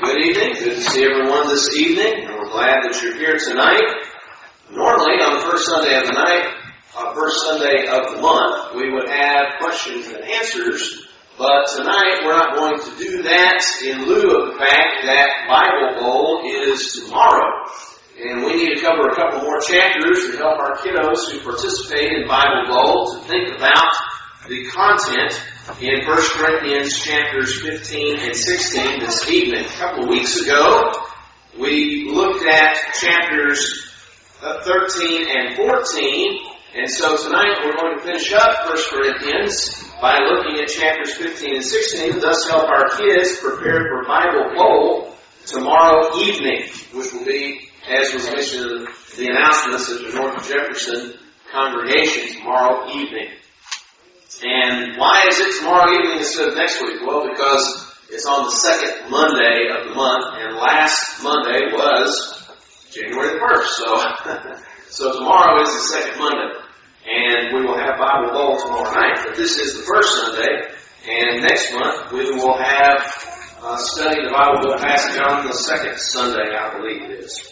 Good evening. Good to see everyone this evening, and we're glad that you're here tonight. Normally, on the first Sunday of the month, we would have questions and answers, but tonight we're not going to do that in lieu of the fact that Bible Bowl is tomorrow. And we need to cover a couple more chapters to help our kiddos who participate in Bible Bowl to think about the content in 1 Corinthians chapters 15 and 16 this evening. A couple of weeks ago, we looked at chapters 13 and 14, and so tonight we're going to finish up 1 Corinthians by looking at chapters 15 and 16, and thus help our kids prepare for Bible Bowl tomorrow evening, which will be, as was mentioned in the announcements of the North Jefferson congregation, tomorrow evening. And why is it tomorrow evening instead of next week? Well, because it's on the second Monday of the month, and last Monday was January the 1st. So tomorrow is the second Monday, and we will have Bible Bowl tomorrow night. But this is the first Sunday, and next month we will have study the Bible Bowl passage on the second Sunday, I believe it is.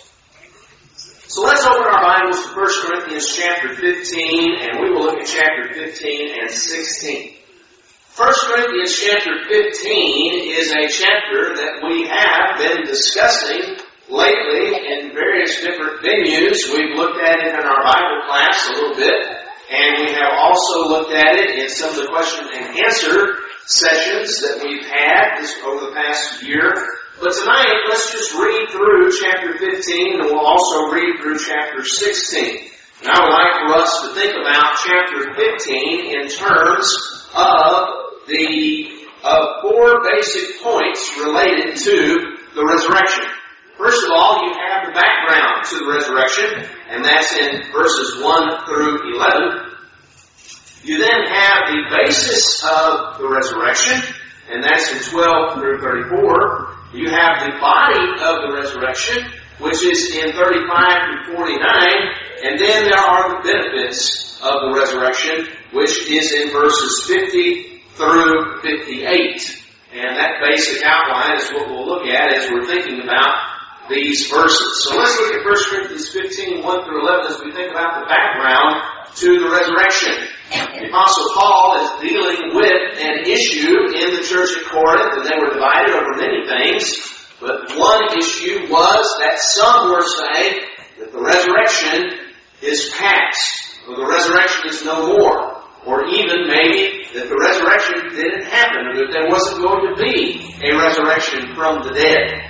So let's open our Bibles to 1 Corinthians chapter 15, and we will look at chapter 15 and 16. 1 Corinthians chapter 15 is a chapter that we have been discussing lately in various different venues. We've looked at it in our Bible class a little bit, and we have also looked at it in some of the question and answer sessions that we've had over the past year. But tonight, let's just read through chapter 15, and we'll also read through chapter 16. And I would like for us to think about chapter 15 in terms of the four basic points related to the resurrection. First of all, you have the background to the resurrection, and that's in verses 1 through 11. You then have the basis of the resurrection, and that's in 12 through 34. You have the body of the resurrection, which is in 35 through 49, and then there are the benefits of the resurrection, which is in verses 50 through 58. And that basic outline is what we'll look at as we're thinking about these verses. So let's look at 1 Corinthians 15, 1 through 11 as we think about the background to the resurrection. The Apostle Paul is dealing with an issue in the church at Corinth, and they were divided over many things. But one issue was that some were saying that the resurrection is past, or the resurrection is no more, or even maybe that the resurrection didn't happen, or that there wasn't going to be a resurrection from the dead.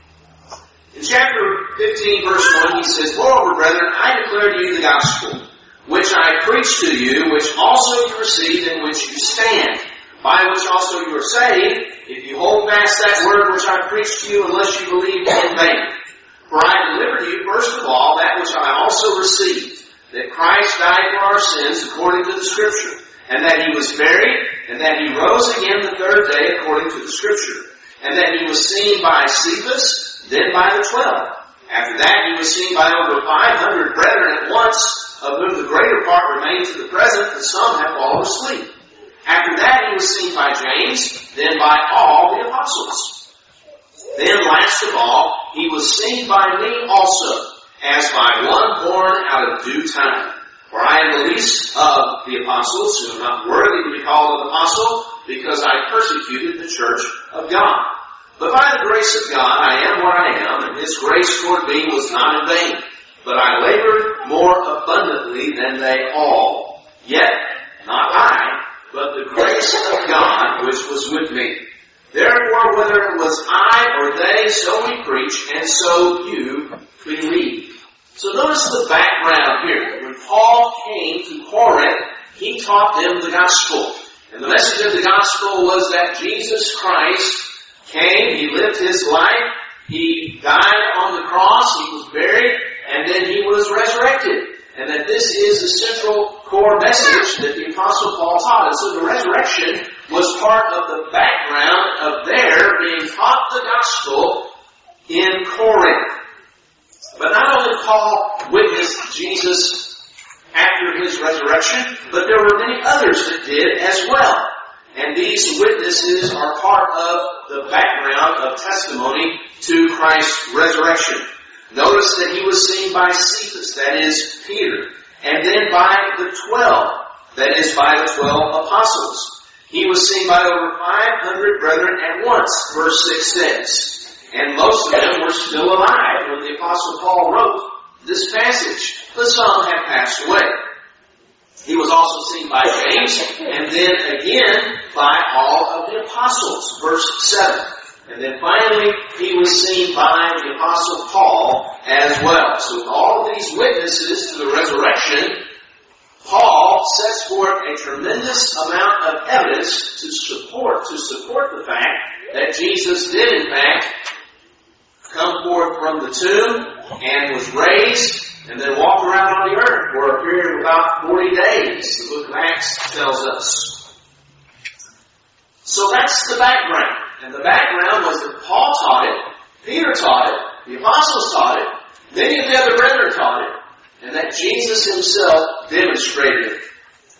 In chapter 15, verse 1, he says, "Moreover, brethren, I declare to you the gospel, which I preached to you, which also you received, in which you stand, by which also you are saved, if you hold fast that word which I preached to you, unless you believed in vain. For I delivered to you, first of all, that which I also received, that Christ died for our sins according to the Scripture, and that He was buried, and that He rose again the third day according to the Scripture, and that He was seen by Cephas, then by the 12. After that He was seen by over 500 brethren at once, of whom the greater part remain to the present, and some have fallen asleep. After that He was seen by James, then by all the apostles. Then last of all, He was seen by me also, as by one born out of due time. For I am the least of the apostles, who am not worthy to be called an apostle, because I persecuted the church of God. But by the grace of God I am what I am, and His grace toward me was not in vain. But I labored more abundantly than they all. Yet, not I, but the grace of God which was with me. Therefore, whether it was I or they, so we preach, and so you believe." So notice the background here. When Paul came to Corinth, he taught them the gospel. And the message of the gospel was that Jesus Christ came, He lived His life, He died on the cross, He was buried, and then He was resurrected. And that this is the central core message that the Apostle Paul taught. And so the resurrection was part of the background of their being taught the gospel in Corinth. But not only Paul witnessed Jesus after His resurrection, but there were many others that did as well. And these witnesses are part of the background of testimony to Christ's resurrection. Notice that he was seen by Cephas, that is Peter, and then by the 12, that is by the 12 apostles. He was seen by over 500 brethren at once, verse 6 says. And most of them were still alive when the Apostle Paul wrote this passage, but some had passed away. He was also seen by James, and then again by all of the apostles, verse 7. And then finally, he was seen by the Apostle Paul as well. So with all of these witnesses to the resurrection, Paul sets forth a tremendous amount of evidence to support the fact that Jesus did in fact come forth from the tomb and was raised and then walked around on the earth for a period of about 40 days, the book of Acts tells us. So that's the background. And the background was that Paul taught it, Peter taught it, the apostles taught it, many of the other brethren taught it, and that Jesus himself demonstrated it.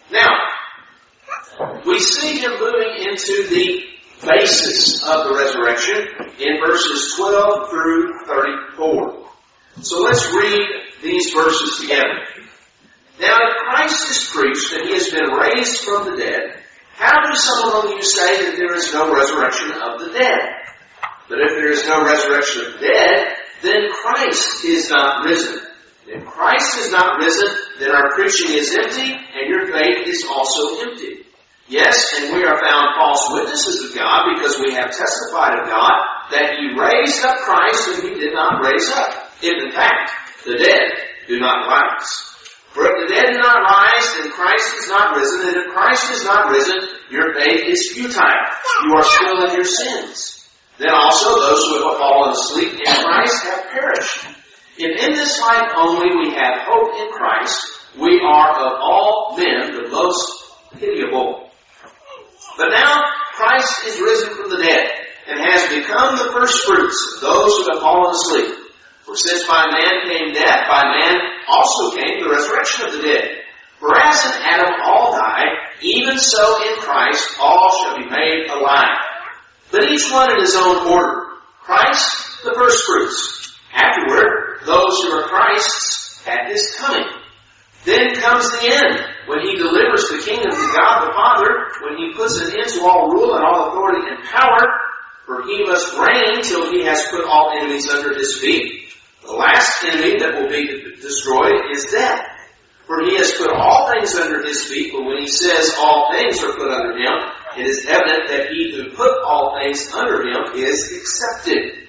Now, we see him moving into the basis of the resurrection in verses 12 through 34. So let's read these verses together. Now, if Christ is preached that he has been raised from the dead, how do some among you say that there is no resurrection of the dead? But if there is no resurrection of the dead, then Christ is not risen. If Christ is not risen, then our preaching is empty, and your faith is also empty. Yes, and we are found false witnesses of God, because we have testified of God that he raised up Christ whom he did not raise up, if in fact the dead do not rise. For if the dead do not rise, then Christ is not risen, and if Christ is not risen, your faith is futile. You are still in your sins. Then also those who have fallen asleep in Christ have perished. If in this life only we have hope in Christ, we are of all men the most pitiable. But now Christ is risen from the dead, and has become the firstfruits of those who have fallen asleep. For since by man came death, by man also came the resurrection of the dead. For as in Adam all die, even so in Christ all shall be made alive. But each one in his own order. Christ, the firstfruits. Afterward, those who are Christ's at his coming. Then comes the end, when he delivers the kingdom to God the Father, when he puts an end to all rule and all authority and power, for he must reign till he has put all enemies under his feet. The last enemy that will be destroyed is death. For he has put all things under his feet, but when he says all things are put under him, it is evident that he who put all things under him is accepted.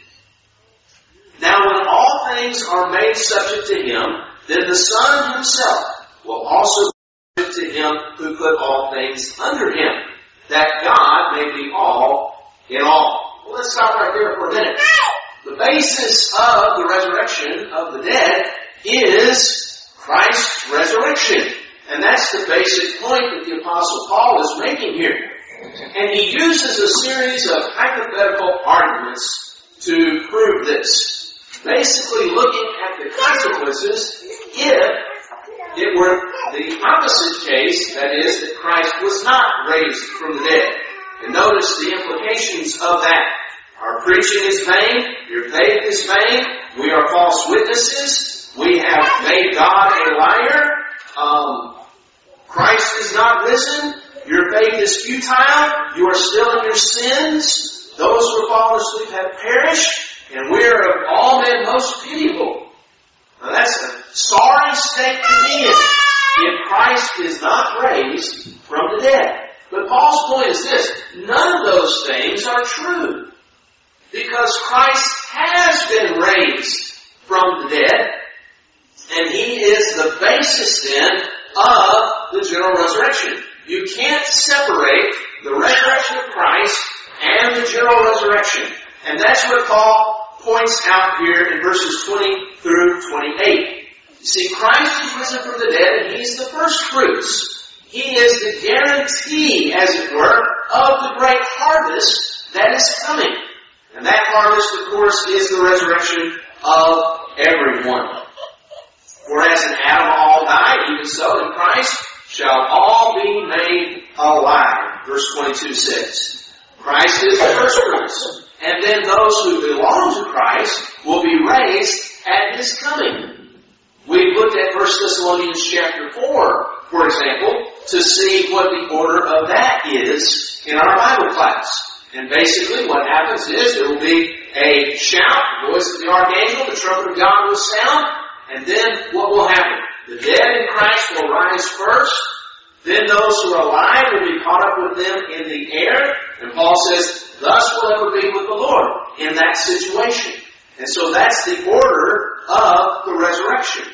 Now when all things are made subject to him, then the Son himself will also be subject to him who put all things under him, that God may be all in all. Well, let's stop right there for a minute. The basis of the resurrection of the dead is Christ's resurrection. And that's the basic point that the Apostle Paul is making here. And he uses a series of hypothetical arguments to prove this. Basically looking at the consequences if it were the opposite case, that is, that Christ was not raised from the dead. And notice the implications of that. Our preaching is vain. Your faith is vain. We are false witnesses. We have made God a liar. Christ is not risen. Your faith is futile. You are still in your sins. Those who are fallen asleep have perished. And we are of all men most pitiable. Now that's a sorry state to be in if Christ is not raised from the dead. But Paul's point is this. None of those things are true. Because Christ has been raised from the dead, and he is the basis then of the general resurrection. You can't separate the resurrection of Christ and the general resurrection. And that's what Paul points out here in verses 20 through 28. You see, Christ is risen from the dead, and he's the first fruits. He is the guarantee, as it were, of the great harvest that is coming. And that harvest, of course, is the resurrection of everyone. Whereas in Adam all died, even so in Christ shall all be made alive. verse 22 says. Christ is the first fruits, and then those who belong to Christ will be raised at His coming. We looked at 1 Thessalonians chapter 4, for example, to see what the order of that is in our Bible class. And basically what happens is there will be a shout, the voice of the archangel, the trumpet of God will sound, and then what will happen? The dead in Christ will rise first, then those who are alive will be caught up with them in the air, and Paul says, thus will ever be with the Lord in that situation. And so that's the order of the resurrection.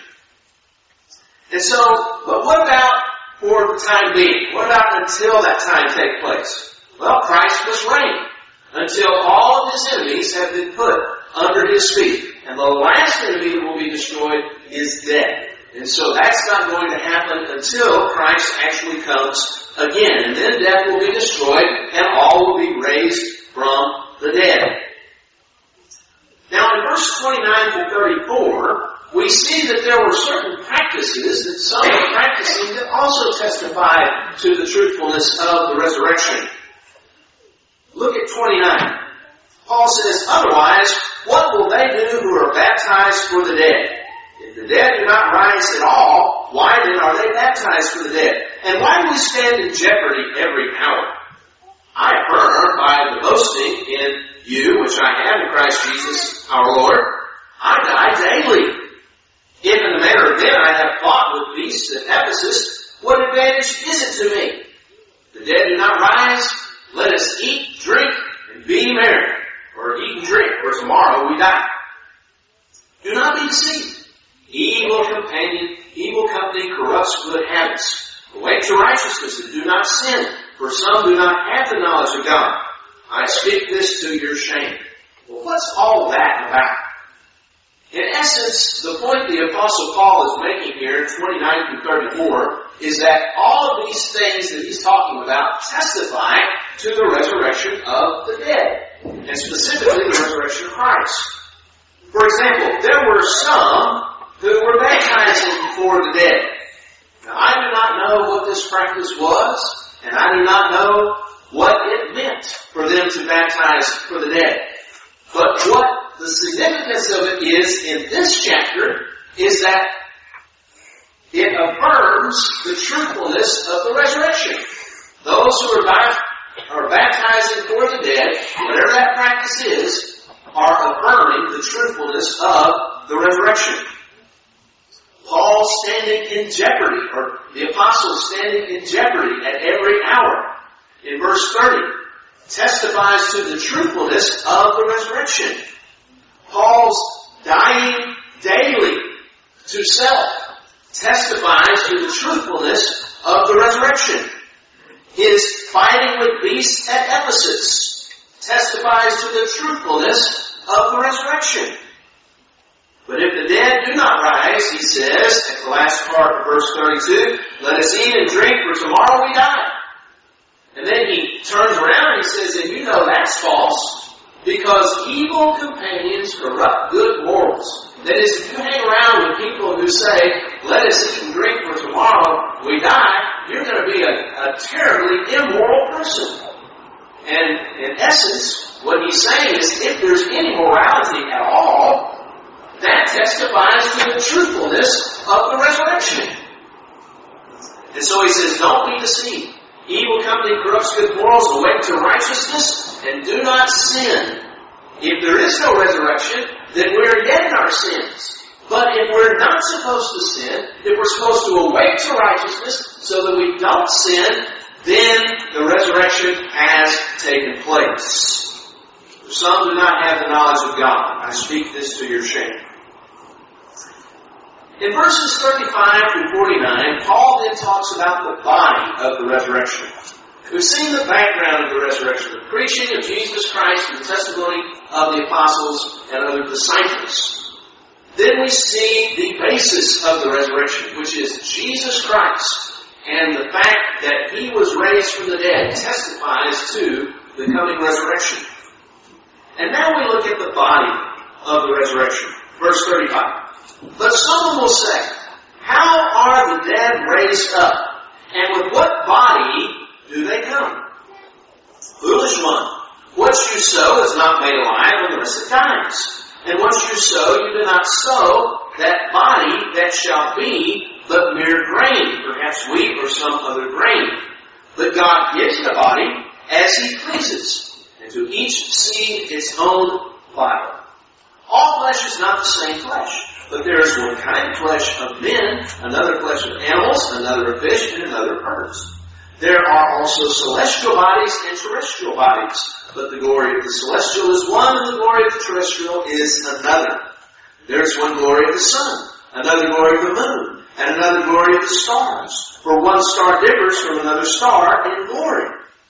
And so, but what about for the time being? What about until that time takes place? Well, Christ must reign until all of His enemies have been put under His feet. And the last enemy that will be destroyed is death. And so that's not going to happen until Christ actually comes again. And then death will be destroyed and all will be raised from the dead. Now in verse 29 to 34, we see that there were certain practices that some were practicing that also testified to the truthfulness of the resurrection. Look at 29. Paul says, otherwise, what will they do who are baptized for the dead? If the dead do not rise at all, why then are they baptized for the dead? And why do we stand in jeopardy every hour? I affirm by the boasting in you, which I have in Christ Jesus our Lord, I die daily. If in the manner of men I have fought with beasts at Ephesus, what advantage is it to me? The dead do not rise, let us eat, drink, and be merry. Or eat and drink, for tomorrow we die. Do not be deceived. Evil company corrupts good habits. Awake to righteousness and do not sin, for some do not have the knowledge of God. I speak this to your shame. Well, what's all that about? In essence, the point the Apostle Paul is making here in 29 through 34 is that all of these things that he's talking about testify to the resurrection of the dead, and specifically the resurrection of Christ. For example, there were some who were baptizing for the dead. Now, I do not know what this practice was, and I do not know what it meant for them to baptize for the dead. But what the significance of it is in this chapter is that it affirms the truthfulness of the resurrection. Those who are baptizing for the dead, whatever that practice is, are affirming the truthfulness of the resurrection. Paul standing in jeopardy, or the apostles standing in jeopardy at every hour, in verse 30, testifies to the truthfulness of the resurrection. Paul's dying daily to self testifies to the truthfulness of the resurrection. His fighting with beasts at Ephesus testifies to the truthfulness of the resurrection. But if the dead do not rise, he says, at the last part of verse 32, let us eat and drink, for tomorrow we die. And then he turns around and he says, and you know that's false, because evil companions corrupt good morals. That is, if you hang around with people who say, let us eat and drink, for tomorrow we die, you're going to be a terribly immoral person. And in essence, what he's saying is, if there's any morality at all, that testifies to the truthfulness of the resurrection. And so he says, don't be deceived. Evil company corrupts good morals, awake to righteousness, and do not sin. If there is no resurrection, then we're dead in our sins. But if we're not supposed to sin, if we're supposed to awake to righteousness so that we don't sin, then the resurrection has taken place. For some do not have the knowledge of God. I speak this to your shame. In verses 35 through 49, Paul then talks about the body of the resurrection. We've seen the background of the resurrection, the preaching of Jesus Christ and the testimony of the apostles and other disciples. Then we see the basis of the resurrection, which is Jesus Christ, and the fact that He was raised from the dead testifies to the coming resurrection. And now we look at the body of the resurrection. Verse 35. But someone will say, how are the dead raised up? And with what body do they come? Foolish one, what you sow is not made alive unless it dies. And what you sow, you do not sow that body that shall be, but mere grain, perhaps wheat or some other grain. But God gives the body as He pleases, and to each seed its own body. All flesh is not the same flesh, but there is one kind of flesh of men, another flesh of animals, another of fish, and another of birds. There are also celestial bodies and terrestrial bodies, but the glory of the celestial is one, and the glory of the terrestrial is another. There is one glory of the sun, another glory of the moon, and another glory of the stars. For one star differs from another star in glory.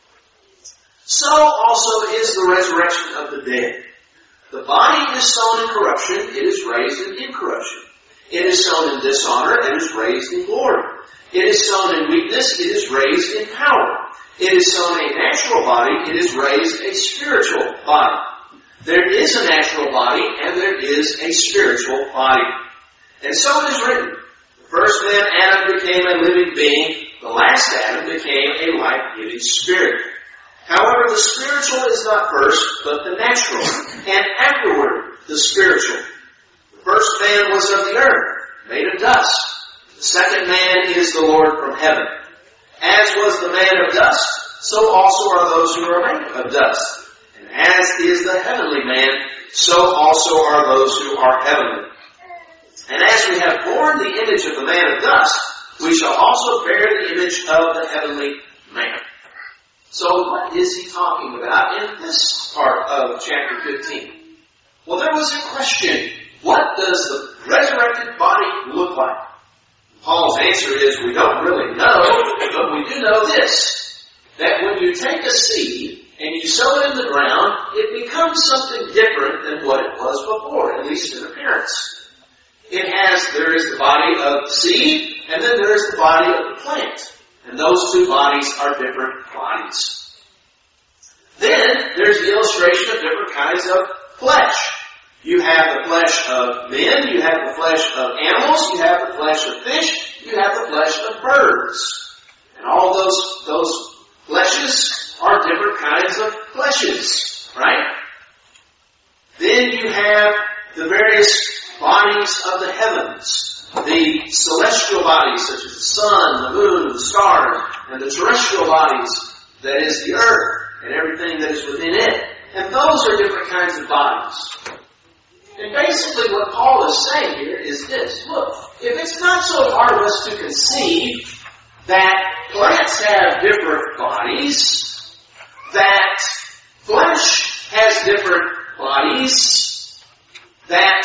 So also is the resurrection of the dead. The body is sown in corruption, it is raised in incorruption. It is sown in dishonor, it is raised in glory. It is sown in weakness, it is raised in power. It is sown a natural body, it is raised a spiritual body. There is a natural body, and there is a spiritual body. And so it is written, the first man, Adam, became a living being. The last Adam became a life-giving spirit. However, the spiritual is not first, but the natural, and afterward the spiritual. The first man was of the earth, made of dust. The second man is the Lord from heaven. As was the man of dust, so also are those who are made of dust. And as is the heavenly man, so also are those who are heavenly. And as we have borne the image of the man of dust, we shall also bear the image of the heavenly man. So what is he talking about in this part of chapter 15? Well, there was a question. What does the resurrected body look like? Paul's answer is we don't really know, but we do know this, that when you take a seed and you sow it in the ground, it becomes something different than what it was before, at least in appearance. There is the body of the seed, and then there is the body of the plant. And those two bodies are different bodies. Then there's the illustration of different kinds of flesh. You have the flesh of men, you have the flesh of animals, you have the flesh of fish, you have the flesh of birds. And all those fleshes are different kinds of fleshes, right? Then you have the various bodies of the heavens, the celestial bodies such as the sun, the moon, the stars, and the terrestrial bodies, that is the earth, and everything that is within it. And those are different kinds of bodies. And basically what Paul is saying here is this. Look, if it's not so hard for us to conceive that plants have different bodies, that flesh has different bodies, that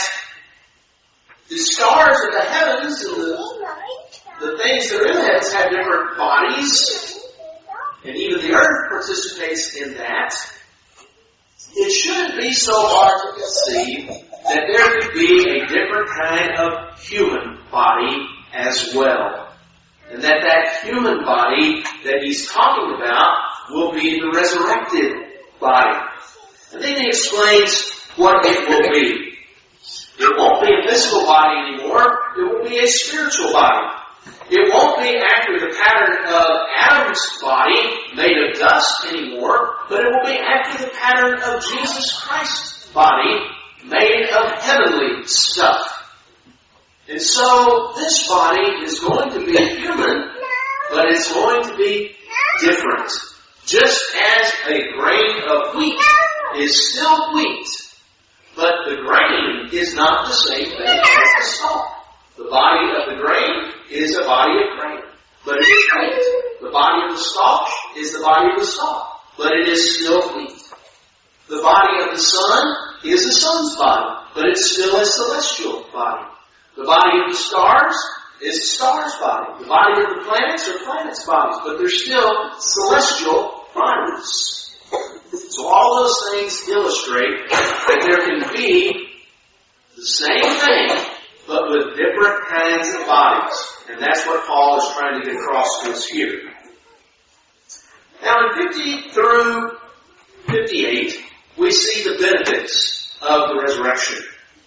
the stars of the heavens and the things that are in the heavens have different bodies, and even the earth participates in that, it shouldn't be so hard to conceive that there could be a different kind of human body as well. And that human body that he's talking about will be the resurrected body. And then he explains what it will be. It won't be a physical body anymore. It will be a spiritual body. It won't be after the pattern of Adam's body, made of dust anymore, but it will be after the pattern of Jesus Christ's body, made of heavenly stuff. And so this body is going to be human, but it's going to be different. Just as a grain of wheat is still wheat, but the grain is not the same thing as the stalk. The body of the grain is a body of grain, but it is wheat. The body of the stalk is the body of the stalk, but it is still wheat. The body of the sun is the sun's body, but it's still a celestial body. The body of the stars is the star's body. The body of the planets are planets' bodies, but they're still celestial bodies. So all those things illustrate that there can be the same thing, but with different kinds of bodies. And that's what Paul is trying to get across to us here. Now in 50 through 58, we see the benefits of the resurrection.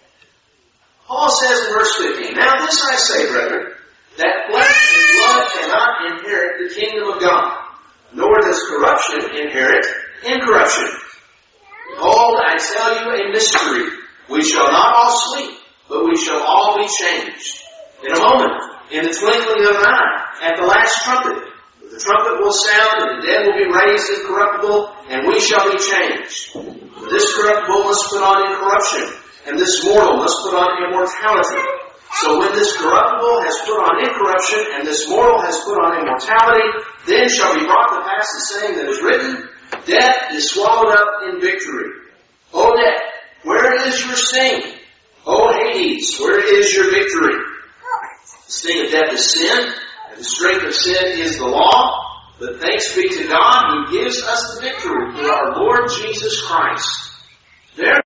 Paul says in verse 15, "Now this I say, brethren, that flesh and blood cannot inherit the kingdom of God, nor does corruption inherit incorruption. Behold, I tell you a mystery. We shall not all sleep, but we shall all be changed. In a moment, in the twinkling of an eye, at the last trumpet. The trumpet will sound, and the dead will be raised incorruptible, and we shall be changed. For this corruptible must put on incorruption, and this mortal must put on immortality. So when this corruptible has put on incorruption, and this mortal has put on immortality, then shall be brought to pass the saying that is written, Death is swallowed up in victory. O death, where is your sting? O Hades, where is your victory? The sting of death is sin, and the strength of sin is the law. But thanks be to God who gives us the victory through our Lord Jesus Christ. Therefore,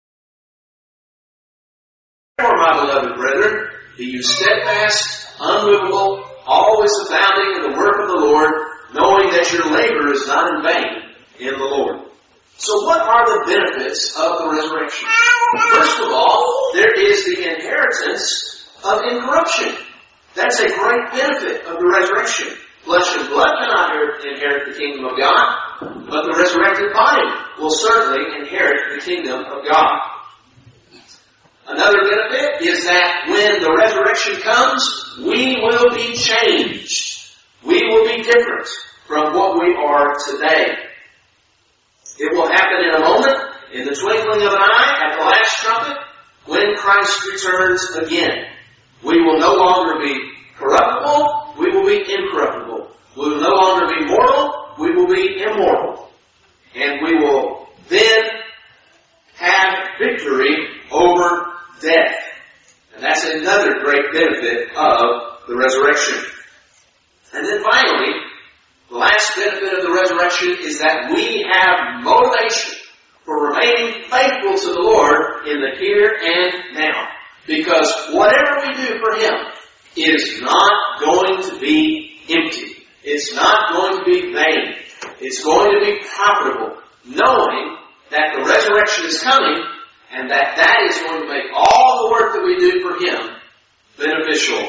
my beloved brethren, be you steadfast, unmovable, always abounding in the work of the Lord, knowing that your labor is not in vain in the Lord. So what are the benefits of the resurrection? First of all, there is the inheritance of incorruption. That's a great benefit of the resurrection. Flesh and blood cannot inherit the kingdom of God, but the resurrected body will certainly inherit the kingdom of God. Another benefit is that when the resurrection comes, we will be changed. We will be different from what we are today. It will happen in a moment, in the twinkling of an eye, at the last trumpet, when Christ returns again. We will no longer be corruptible, we will be incorruptible. We will no longer be mortal, we will be immortal. And we will then have victory over death. And that's another great benefit of the resurrection. And then finally, the last benefit of the resurrection is that we have motivation for remaining faithful to the Lord in the here and now. Because whatever we do for Him is not going to be empty. It's not going to be vain. It's going to be profitable, knowing that the resurrection is coming and that is going to make all the work that we do for Him beneficial.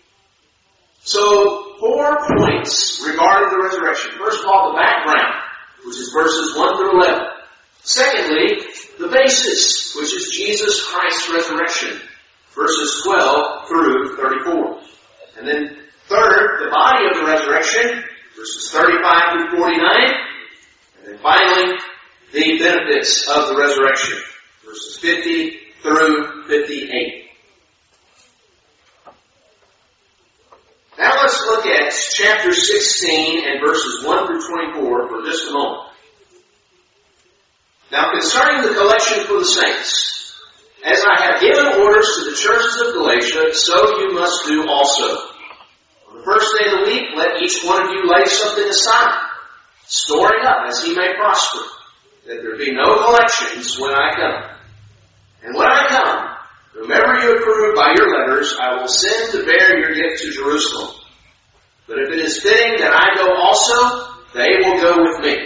So, 4 points regarding the resurrection. First of all, the background, which is verses 1 through 11. Secondly, the basis, which is Jesus Christ's resurrection, verses 12 through 34. And then third, the body of the resurrection, verses 35 through 49. And then finally, the benefits of the resurrection, verses 50 through 58. Now let's look at chapter 16 and verses 1 through 24 for just a moment. Now concerning the collection for the saints, as I have given orders to the churches of Galatia, so you must do also. On the first day of the week, let each one of you lay something aside, storing up as he may prosper, that there be no collections when I come. And when I come, whomever you approve by your letters, I will send to bear your gift to Jerusalem. But if it is fitting that I go also, they will go with me.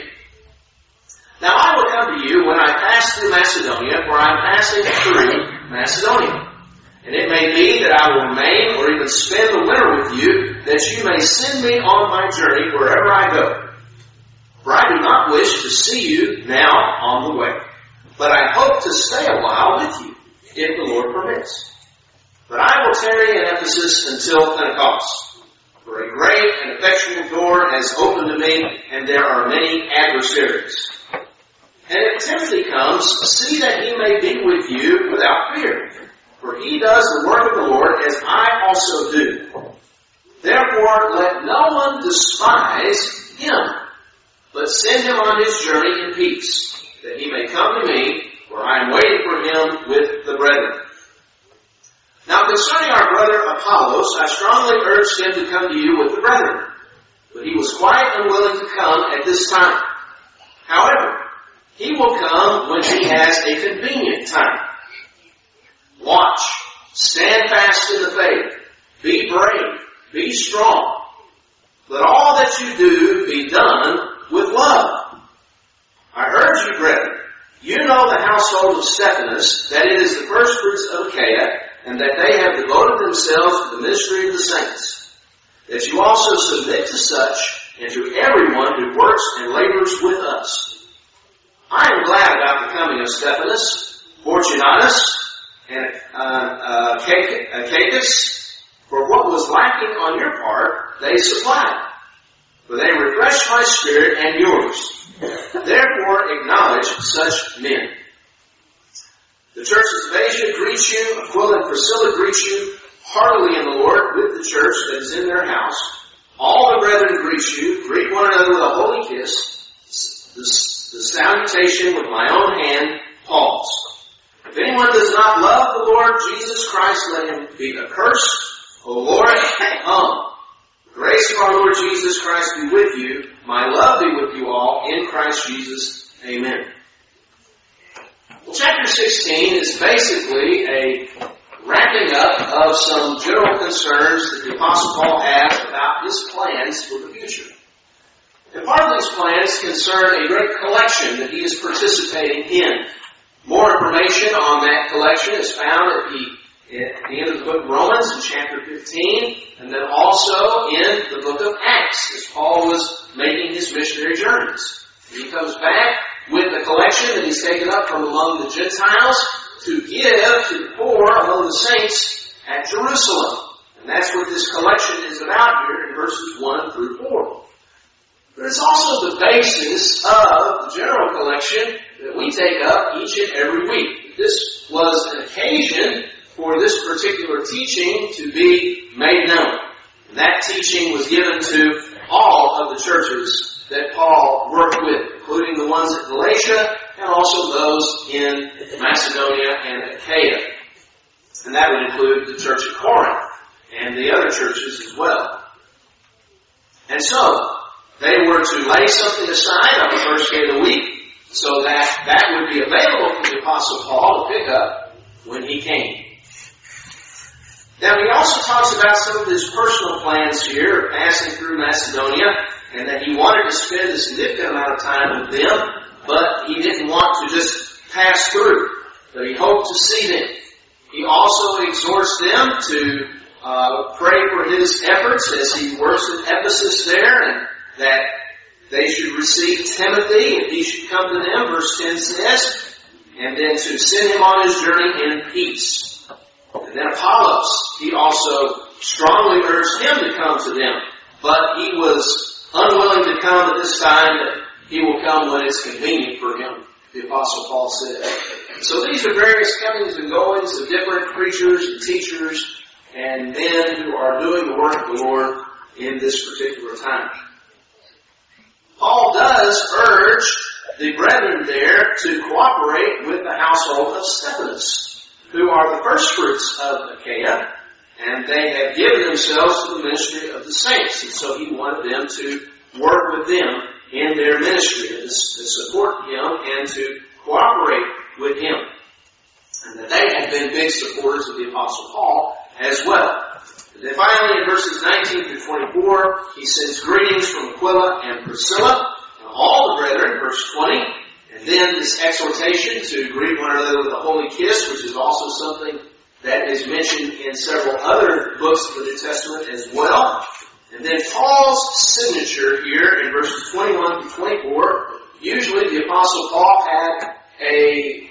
Now I will come to you when I pass through Macedonia, for I am passing through Macedonia. And it may be that I will remain or even spend the winter with you, that you may send me on my journey wherever I go. For I do not wish to see you now on the way, but I hope to stay a while with you, if the Lord permits. But I will tarry in Ephesus until Pentecost. For a great and effectual door has opened to me, and there are many adversaries. And if Timothy comes, see that he may be with you without fear. For he does the work of the Lord as I also do. Therefore, let no one despise him, but send him on his journey in peace, that he may come to me, for I am waiting for him with the brethren. Now concerning our brother Apollos, I strongly urged him to come to you with the brethren, but he was quite unwilling to come at this time. However, he will come when he has a convenient time. Watch, stand fast in the faith, be brave, be strong. Let all that you do be done with love. I urge you, brethren, you know the household of Stephanas, that it is the firstfruits of Achaia, and that they have devoted themselves to the ministry of the saints. That you also submit to such, and to everyone who works and labors with us. I am glad about the coming of Stephanas, Fortunatus, and Achaicus, for what was lacking on your part, they supplied. For they refreshed my spirit and yours. Therefore acknowledge such men. The churches of Asia greet you, Aquila and Priscilla greet you, heartily in the Lord, with the church that is in their house. All the brethren greet you, greet one another with a holy kiss. The salutation with my own hand, Paul's. If anyone does not love the Lord Jesus Christ, let him be accursed. O Lord, come. The grace of our Lord Jesus Christ be with you. My love be with you all in Christ Jesus. Amen. Well, chapter 16 is basically a wrapping up of some general concerns that the Apostle Paul has about his plans for the future. And part of these plans concern a great collection that he is participating in. More information on that collection is found at the end of the book of Romans in chapter 15, and then also in the book of Acts, as Paul was making his missionary journeys. He comes back with the collection that he's taken up from among the Gentiles to give to the poor among the saints at Jerusalem. And that's what this collection is about here in verses 1 through 4. But it's also the basis of the general collection that we take up each and every week. This was an occasion for this particular teaching to be made known. And that teaching was given to all of the churches that Paul worked with, including the ones at Galatia and also those in Macedonia and Achaia. And that would include the church at Corinth and the other churches as well. And so, they were to lay something aside on the first day of the week so that would be available for the Apostle Paul to pick up when he came. Now, he also talks about some of his personal plans here of passing through Macedonia, and that he wanted to spend a significant amount of time with them, but he didn't want to just pass through, but he hoped to see them. He also exhorts them to pray for his efforts as he works in Ephesus there, and that they should receive Timothy, and he should come to them, verse 10 says, and then to send him on his journey in peace. And then Apollos, he also strongly urged him to come to them, but he was unwilling to come at this time, but he will come when it's convenient for him, the Apostle Paul said. So these are various comings and goings of different preachers and teachers and men who are doing the work of the Lord in this particular time. Paul does urge the brethren there to cooperate with the household of Stephanas, who are the firstfruits of Achaia, and they have given themselves to the ministry of the saints. And so he wanted them to work with them in their ministry, to support him and to cooperate with him. And that they have been big supporters of the Apostle Paul as well. And then finally, in verses 19 through 24, he sends greetings from Aquila and Priscilla, and all the brethren, verse 20, and then this exhortation to greet one another with a holy kiss, which is also something that is mentioned in several other books of the New Testament as well. And then Paul's signature here in verses 21 through 24, usually the Apostle Paul had a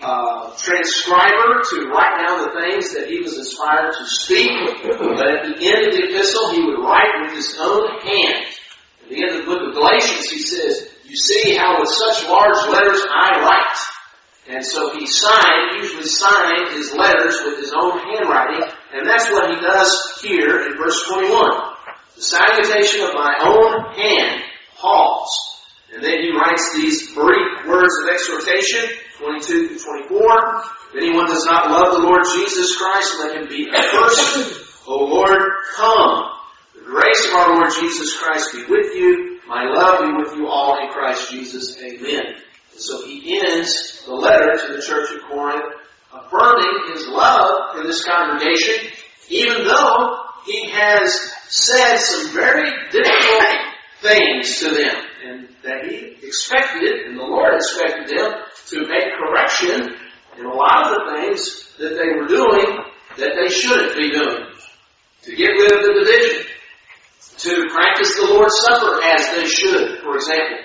transcriber to write down the things that he was inspired to speak, but at the end of the epistle he would write with his own hand. At the end of the book of Galatians he says, you see how with such large letters I write. And so he usually signed his letters with his own handwriting, and that's what he does here in verse 21. The salutation of my own hand, Paul's. And then he writes these brief words of exhortation, 22 to 24. If anyone does not love the Lord Jesus Christ, let him be accursed. O Lord, come. The grace of our Lord Jesus Christ be with you. My love be with you all in Christ Jesus. Amen. And so he ends the letter to the church at Corinth, affirming his love for this congregation, even though he has said some very difficult things to them, and that he expected, and the Lord expected them to make correction in a lot of the things that they were doing that they shouldn't be doing. To get rid of the division. To practice the Lord's Supper as they should, for example.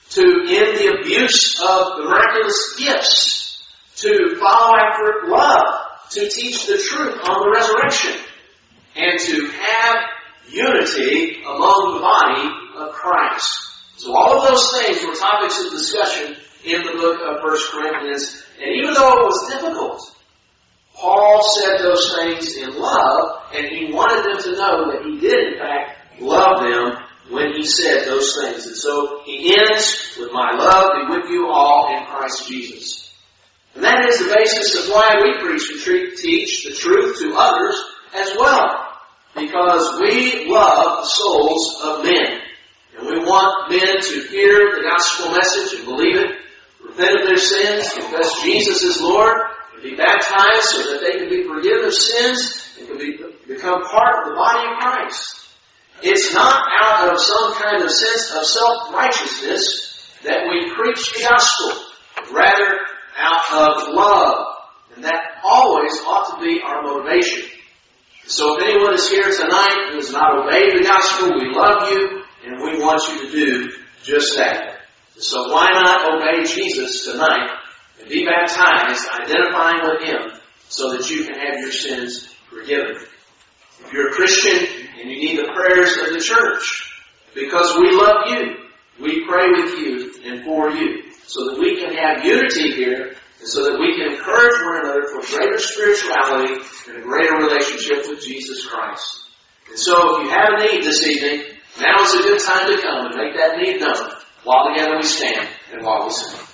to end the abuse of the miraculous gifts, to follow after love, to teach the truth on the resurrection, and to have unity among the body of Christ. So all of those things were topics of discussion in the book of 1 Corinthians. And even though it was difficult, Paul said those things in love, and he wanted them to know that he did in fact love them when he said those things. And so he ends with, "My love be with you all in Christ Jesus." And that is the basis of why we preach and teach the truth to others as well. Because we love the souls of men. And we want men to hear the gospel message and believe it, repent of their sins, confess Jesus as Lord, and be baptized so that they can be forgiven of sins and can become part of the body of Christ. It's not out of some kind of sense of self-righteousness that we preach the gospel, rather out of love. And that always ought to be our motivation. So if anyone is here tonight who has not obeyed the gospel, we love you and we want you to do just that. So why not obey Jesus tonight and be baptized, identifying with Him, so that you can have your sins forgiven. If you're a Christian and you need the prayers of the church, because we love you, we pray with you and for you, so that we can have unity here, and so that we can encourage one another for greater spirituality and a greater relationship with Jesus Christ. And so if you have a need this evening, now is a good time to come and make that need known. While together we stand and while we sing.